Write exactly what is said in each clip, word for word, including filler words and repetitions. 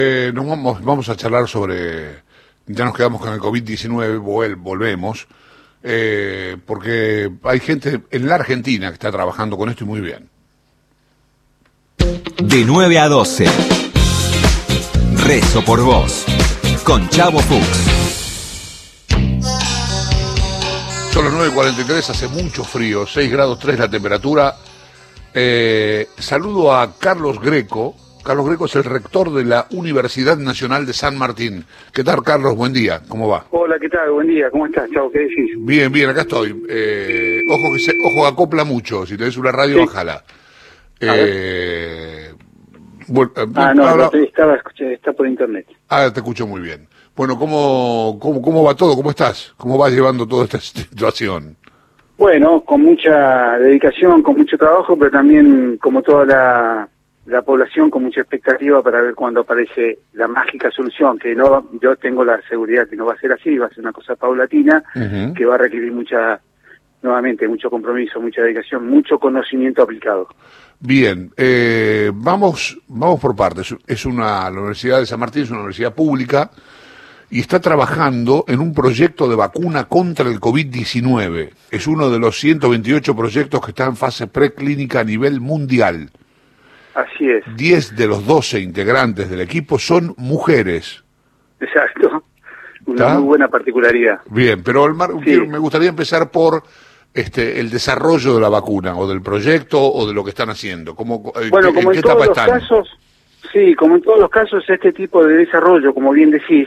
Eh, nos vamos, vamos a charlar sobre, ya nos quedamos con el COVID diecinueve, vol- volvemos, eh, porque hay gente en la Argentina que está trabajando con esto y muy bien. De nueve a doce. Rezo por vos. Con Chavo Fuchs. Son las nueve cuarenta y tres, hace mucho frío, seis grados tres la temperatura. Eh, saludo a Carlos Greco. Carlos Greco es el rector de la Universidad Nacional de San Martín. ¿Qué tal, Carlos? Buen día, ¿cómo va? Hola, ¿qué tal? Buen día, ¿cómo estás, Chavo? ¿Qué decís? Bien, bien, acá estoy. Eh, ojo que se, ojo acopla mucho, si tenés una radio, Sí. bájala. Eh, bueno, eh, Ah, no, habla- no te- estaba, escuché, está por internet. ah, te escucho muy bien. Bueno, ¿cómo, cómo, ¿cómo va todo? ¿Cómo estás? ¿Cómo vas llevando toda esta situación? Bueno, con mucha dedicación, con mucho trabajo, pero también, como toda la, la población, con mucha expectativa para ver cuándo aparece la mágica solución, que no, yo tengo la seguridad que no va a ser así, va a ser una cosa paulatina, Ujú. que va a requerir mucha, nuevamente, mucho compromiso, mucha dedicación, mucho conocimiento aplicado. Bien, eh, vamos, vamos por partes. Es una, la Universidad de San Martín es una universidad pública y está trabajando en un proyecto de vacuna contra el COVID diecinueve. Es uno de los ciento veintiocho proyectos que está en fase preclínica a nivel mundial. Así es, diez de los doce integrantes del equipo son mujeres. exacto. Una ¿Está? muy buena particularidad. Bien, pero el mar- Sí. me gustaría empezar por este, el desarrollo de la vacuna, o del proyecto, o de lo que están haciendo. ¿Cómo, eh, Bueno, qué- como ¿En qué en todos etapa los están? casos, sí, como en todos los casos, este tipo de desarrollo, como bien decís,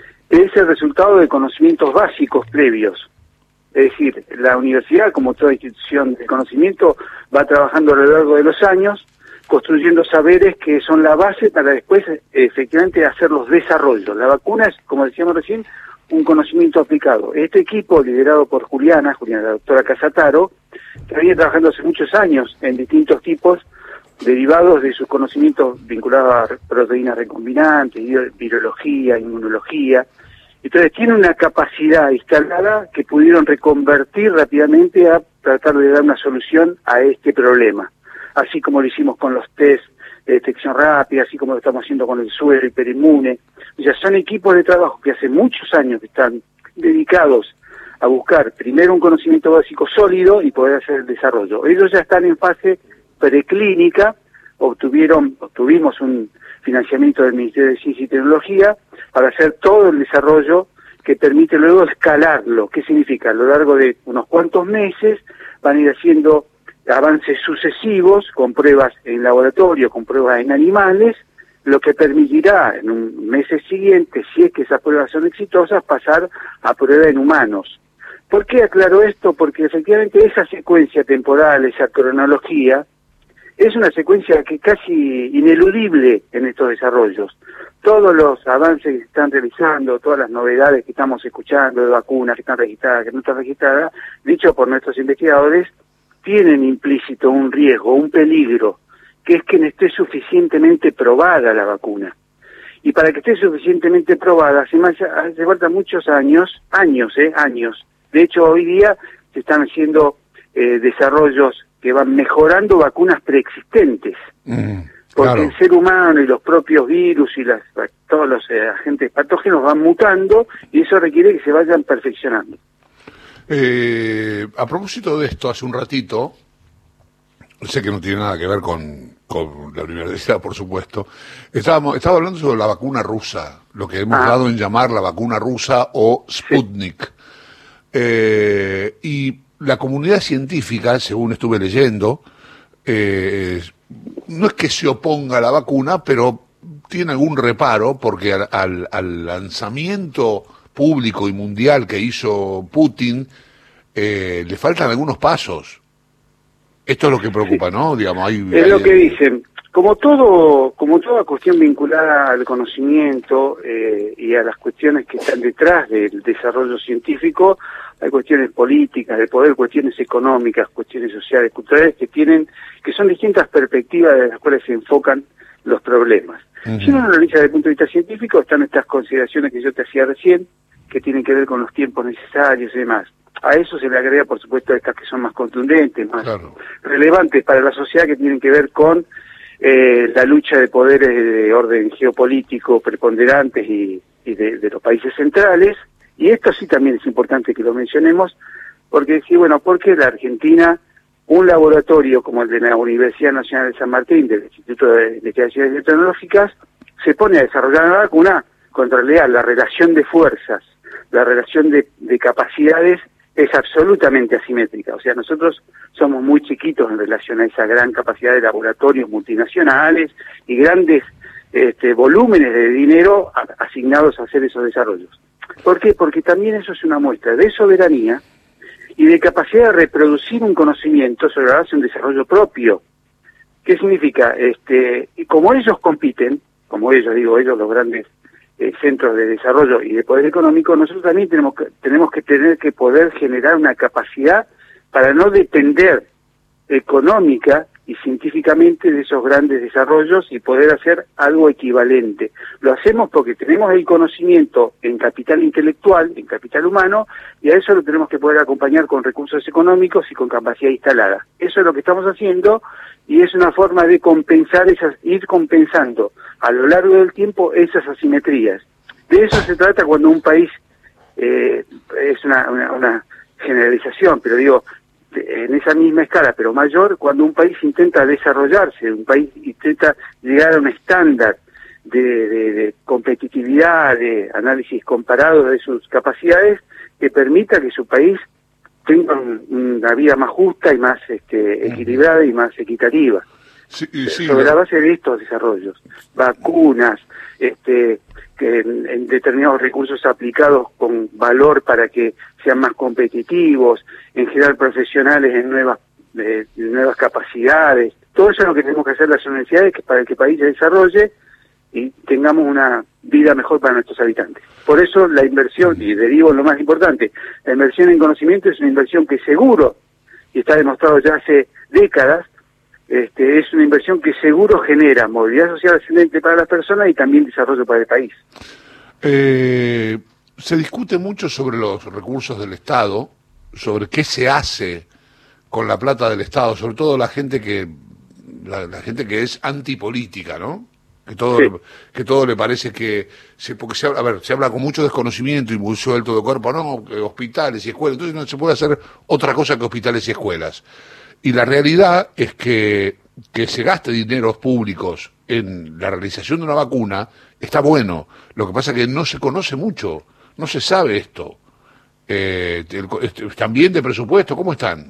es el resultado de conocimientos básicos previos. Es decir, la universidad, como toda institución de conocimiento, va trabajando a lo largo de los años, construyendo saberes que son la base para después, eh, efectivamente, hacer los desarrollos. La vacuna es, como decíamos recién, un conocimiento aplicado. Este equipo, liderado por Juliana, Juliana, la doctora Casataro, que viene trabajando hace muchos años en distintos tipos derivados de sus conocimientos vinculados a proteínas recombinantes, vi- virología, inmunología. Entonces tiene una capacidad instalada que pudieron reconvertir rápidamente a tratar de dar una solución a este problema. Así como lo hicimos con los test de detección rápida, así como lo estamos haciendo con el suero hiperinmune. O sea, son equipos de trabajo que hace muchos años que están dedicados a buscar primero un conocimiento básico sólido y poder hacer el desarrollo. Ellos ya están en fase preclínica, obtuvieron, obtuvimos un financiamiento del Ministerio de Ciencia y Tecnología para hacer todo el desarrollo que permite luego escalarlo. ¿Qué significa? A lo largo de unos cuantos meses van a ir haciendo avances sucesivos con pruebas en laboratorio, con pruebas en animales, lo que permitirá en un meses siguientes, si es que esas pruebas son exitosas, pasar a prueba en humanos. ¿Por qué aclaro esto? Porque efectivamente esa secuencia temporal, esa cronología, es una secuencia que es casi ineludible en estos desarrollos. Todos los avances que se están realizando, todas las novedades que estamos escuchando de vacunas que están registradas, que no están registradas, dicho por nuestros investigadores, tienen implícito un riesgo, un peligro, que es que no esté suficientemente probada la vacuna. Y para que esté suficientemente probada, hace, más, hace falta muchos años, años, eh, años. De hecho, hoy día se están haciendo eh, desarrollos que van mejorando vacunas preexistentes. Mm, Porque claro. el ser humano y los propios virus y las, todos los eh, agentes patógenos van mutando y eso requiere que se vayan perfeccionando. Eh, a propósito de esto, hace un ratito, sé que no tiene nada que ver con, con la universidad, por supuesto, estábamos, estaba hablando sobre la vacuna rusa, lo que hemos Ah. dado en llamar la vacuna rusa o Sputnik. Eh, y la comunidad científica, según estuve leyendo, eh, no es que se oponga a la vacuna, pero tiene algún reparo porque al, al, al lanzamiento público y mundial que hizo Putin, eh, le faltan algunos pasos. Esto es lo que preocupa, ¿no? Digamos, hay, Es hay- lo que dicen. Como todo, como toda cuestión vinculada al conocimiento eh, y a las cuestiones que están detrás del desarrollo científico, hay cuestiones políticas, de poder, cuestiones económicas, cuestiones sociales, culturales que tienen, que son distintas perspectivas de las cuales se enfocan los problemas. Ujú. Si uno lo analiza desde el punto de vista científico, están estas consideraciones que yo te hacía recién, que tienen que ver con los tiempos necesarios y demás. A eso se le agrega, por supuesto, estas que son más contundentes, más Claro. relevantes para la sociedad, que tienen que ver con eh, la lucha de poderes de orden geopolítico preponderantes y, y de, de los países centrales, y esto sí también es importante que lo mencionemos, porque sí, bueno, porque la Argentina, un laboratorio como el de la Universidad Nacional de San Martín, del Instituto de Investigaciones Tecnológicas, se pone a desarrollar una vacuna contra la, la relación de fuerzas, la relación de, de capacidades es absolutamente asimétrica. O sea, nosotros somos muy chiquitos en relación a esa gran capacidad de laboratorios multinacionales y grandes este, volúmenes de dinero a, asignados a hacer esos desarrollos. ¿Por qué? Porque también eso es una muestra de soberanía y de capacidad de reproducir un conocimiento sobre la base de un desarrollo propio. ¿Qué significa? Este, y como ellos compiten, como ellos, digo, ellos los grandes eh, centros de desarrollo y de poder económico, nosotros también tenemos que, tenemos que tener que poder generar una capacidad para no depender económica y científicamente de esos grandes desarrollos y poder hacer algo equivalente. Lo hacemos porque tenemos el conocimiento en capital intelectual, en capital humano, y a eso lo tenemos que poder acompañar con recursos económicos y con capacidad instalada. Eso es lo que estamos haciendo y es una forma de compensar esas, ir compensando a lo largo del tiempo esas asimetrías. De eso se trata cuando un país, eh, es una, una, una generalización, pero digo, en esa misma escala, pero mayor, cuando un país intenta desarrollarse, un país intenta llegar a un estándar de, de, de competitividad, de análisis comparado de sus capacidades, que permita que su país tenga un, una vida más justa y más este, equilibrada y más equitativa. Sí, sí, sobre ¿no? la base de estos desarrollos, vacunas, este, que en, en determinados recursos aplicados con valor para que sean más competitivos, en generar profesionales en nuevas eh, nuevas capacidades. Todo eso es lo que tenemos que hacer las universidades, que para que el país se desarrolle y tengamos una vida mejor para nuestros habitantes. Por eso la inversión, y derivo en lo más importante, la inversión en conocimiento es una inversión que seguro, y está demostrado ya hace décadas, Este, es una inversión que seguro genera movilidad social ascendente para las personas y también desarrollo para el país. Eh, se discute mucho sobre los recursos del Estado, sobre qué se hace con la plata del Estado, sobre todo la gente que la, la gente que es antipolítica, ¿no? Que todo, Sí. que todo le parece que se, porque se habla, a ver, se habla con mucho desconocimiento y muy suelto de cuerpo, no, que hospitales y escuelas, entonces no se puede hacer otra cosa que hospitales y escuelas. Y la realidad es que que se gaste dineros públicos en la realización de una vacuna está bueno. Lo que pasa es que no se conoce mucho, no se sabe esto. Eh, el, ¿Están de presupuesto? ¿Cómo están?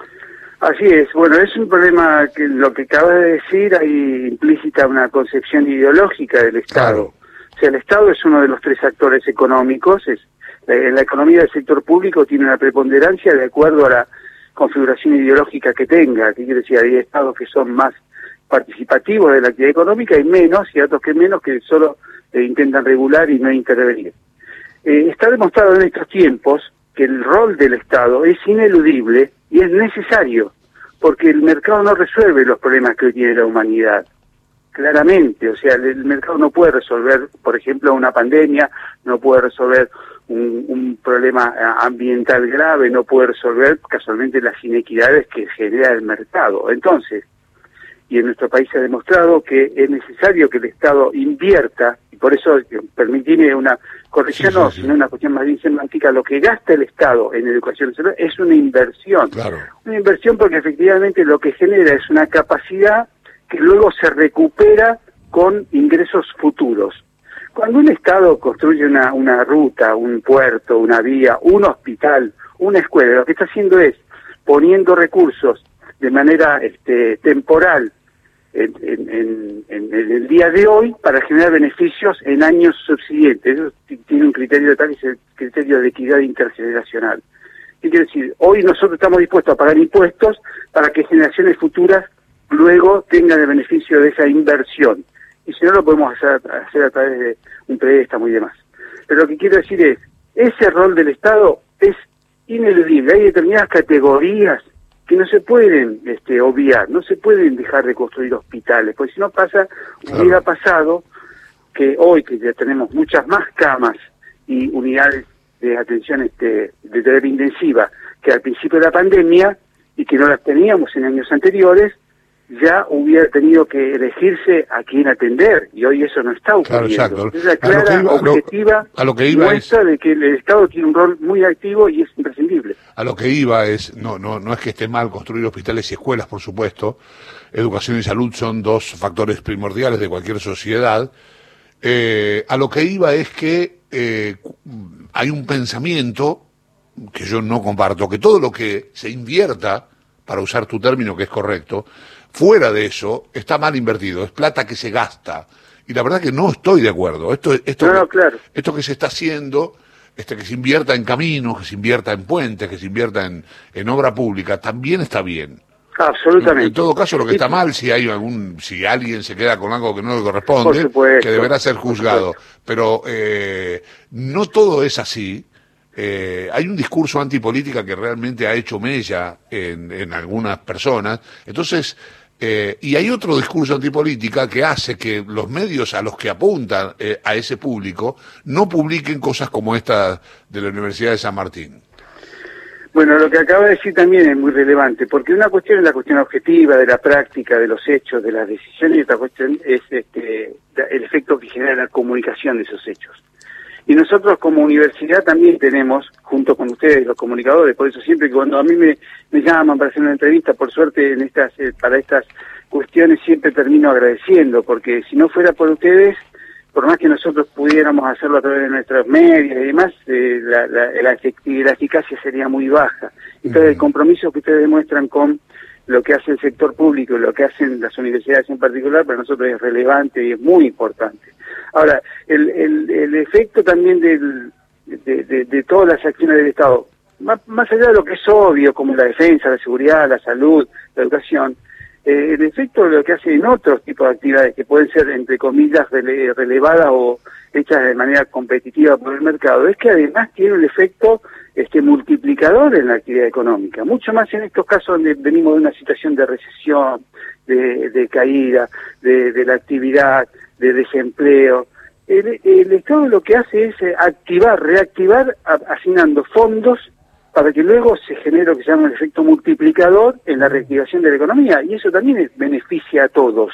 Así es. Bueno, es un problema que lo que acabas de decir, hay implícita una concepción ideológica del Estado. Claro. O sea, el Estado es uno de los tres actores económicos. Es, en la economía del sector público tiene una preponderancia de acuerdo a la configuración ideológica que tenga. ¿Qué quiere decir? Hay estados que son más participativos de la actividad económica y menos, y otros que menos, que solo eh, intentan regular y no intervenir. Eh, está demostrado en estos tiempos que el rol del Estado es ineludible y es necesario, porque el mercado no resuelve los problemas que hoy tiene la humanidad. Claramente, o sea, el mercado no puede resolver, por ejemplo, una pandemia, no puede resolver un, un problema ambiental grave, no puede resolver casualmente las inequidades que genera el mercado. Entonces, y en nuestro país se ha demostrado que es necesario que el Estado invierta, y por eso, permitime una corrección, sí, sí, no, sí. sino una cuestión más bien semántica, lo que gasta el Estado en educación es una inversión. Claro. Una inversión porque efectivamente lo que genera es una capacidad que luego se recupera con ingresos futuros. Cuando un Estado construye una, una ruta, un puerto, una vía, un hospital, una escuela, lo que está haciendo es poniendo recursos de manera este, temporal en, en, en, en el día de hoy para generar beneficios en años subsiguientes. Eso tiene un criterio de tal, es el criterio de equidad intergeneracional. ¿Qué quiere decir? Hoy nosotros estamos dispuestos a pagar impuestos para que generaciones futuras luego tengan el beneficio de esa inversión. Y si no, lo podemos hacer, hacer a través de un préstamo y demás. Pero lo que quiero decir es, ese rol del Estado es ineludible. Hay determinadas categorías que no se pueden este, obviar, no se pueden dejar de construir hospitales, porque si no pasa, claro. Hubiera pasado que hoy, que ya tenemos muchas más camas y unidades de atención este, de terapia intensiva que al principio de la pandemia, y que no las teníamos en años anteriores, ya hubiera tenido que elegirse a quién atender, y hoy eso no está ocurriendo. Claro, exacto. Es la clara, iba, objetiva a lo, a lo que iba muestra es, de que el Estado tiene un rol muy activo y es imprescindible. A lo que iba es, no, no, no es que esté mal construir hospitales y escuelas, por supuesto. Educación y salud son dos factores primordiales de cualquier sociedad. Eh, a lo que iba es que eh, hay un pensamiento que yo no comparto, que todo lo que se invierta, para usar tu término que es correcto, fuera de eso está mal invertido, es plata que se gasta. Y la verdad que no estoy de acuerdo. Esto, esto, no, no, que, claro. esto que se está haciendo, este, que se invierta en caminos, que se invierta en puentes, que se invierta en, en obra pública, también está bien. Absolutamente. En, en todo caso, lo que está mal, si hay algún, si alguien se queda con algo que no le corresponde, por supuesto, que deberá ser juzgado. Pero eh, no todo es así. Eh, hay un discurso antipolítica que realmente ha hecho mella en, en algunas personas. Entonces, eh, y hay otro discurso antipolítica que hace que los medios a los que apuntan eh, a ese público no publiquen cosas como esta de la Universidad de San Martín. Bueno, lo que acaba de decir también es muy relevante, porque una cuestión es la cuestión objetiva de la práctica, de los hechos, de las decisiones, y otra cuestión es este, el efecto que genera la comunicación de esos hechos. Y nosotros como universidad también tenemos, junto con ustedes, los comunicadores, por eso siempre que cuando a mí me, me llaman para hacer una entrevista, por suerte en estas eh, para estas cuestiones siempre termino agradeciendo, porque si no fuera por ustedes, por más que nosotros pudiéramos hacerlo a través de nuestros medios y demás, eh, la, la, la, la eficacia sería muy baja. Entonces, el compromiso que ustedes demuestran con lo que hace el sector público y lo que hacen las universidades en particular, para nosotros es relevante y es muy importante. Ahora, el, el, el efecto también del, de, de, de todas las acciones del Estado, más, más allá de lo que es obvio, como la defensa, la seguridad, la salud, la educación, eh, el efecto de lo que hace en otros tipos de actividades que pueden ser, entre comillas, rele, relevadas o hechas de manera competitiva por el mercado, es que además tiene un efecto este multiplicador en la actividad económica, mucho más en estos casos donde venimos de una situación de recesión, de, de caída, de, de la actividad, de desempleo. El, el Estado lo que hace es activar, reactivar, asignando fondos para que luego se genere lo que se llama el efecto multiplicador en la reactivación de la economía, y eso también beneficia a todos.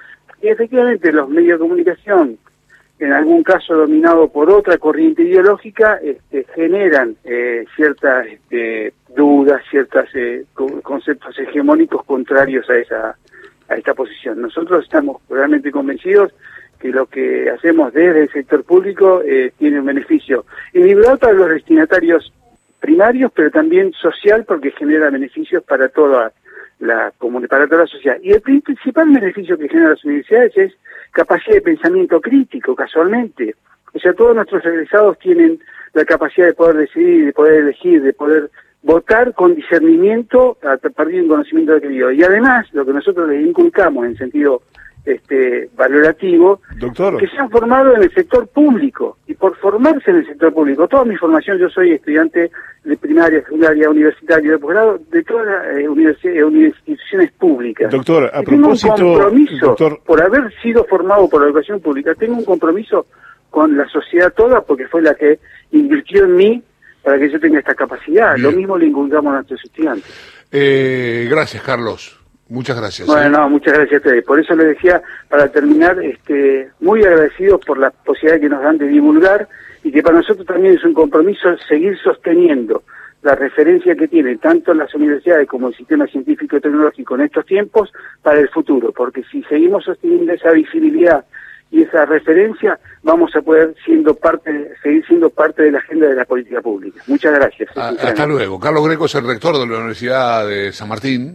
Y efectivamente los medios de comunicación, en algún caso dominado por otra corriente ideológica, este, generan eh, ciertas este, dudas, ciertos eh, conceptos hegemónicos contrarios a esa a esta posición. Nosotros estamos realmente convencidos que lo que hacemos desde el sector público eh, tiene un beneficio individual para los destinatarios primarios, pero también social, porque genera beneficios para toda la para toda la sociedad. Y el principal beneficio que generan las universidades es capacidad de pensamiento crítico, casualmente. O sea, todos nuestros egresados tienen la capacidad de poder decidir, de poder elegir, de poder votar con discernimiento a partir de un conocimiento adquirido. Y además, lo que nosotros les inculcamos en sentido este valorativo, Doctor, que se han formado en el sector público, y por formarse en el sector público, toda mi formación, yo soy estudiante de primaria, secundaria, universitario, de posgrado, de todas las eh, instituciones públicas. Doctor, a y tengo propósito, un compromiso, doctor, por haber sido formado por la educación pública, tengo un compromiso con la sociedad toda, porque fue la que invirtió en mí para que yo tenga esta capacidad. Bien. Lo mismo le inculcamos a nuestros estudiantes. Eh, gracias, Carlos. Muchas gracias. Bueno, ¿eh? no, muchas gracias a ustedes. Por eso les decía, para terminar, este, muy agradecidos por la posibilidad que nos dan de divulgar, y que para nosotros también es un compromiso seguir sosteniendo la referencia que tienen tanto las universidades como el sistema científico y tecnológico en estos tiempos para el futuro, porque si seguimos sosteniendo esa visibilidad y esa referencia, vamos a poder siendo parte, seguir siendo parte de la agenda de la política pública. Muchas gracias. A, hasta luego. Carlos Greco es el rector de la Universidad de San Martín.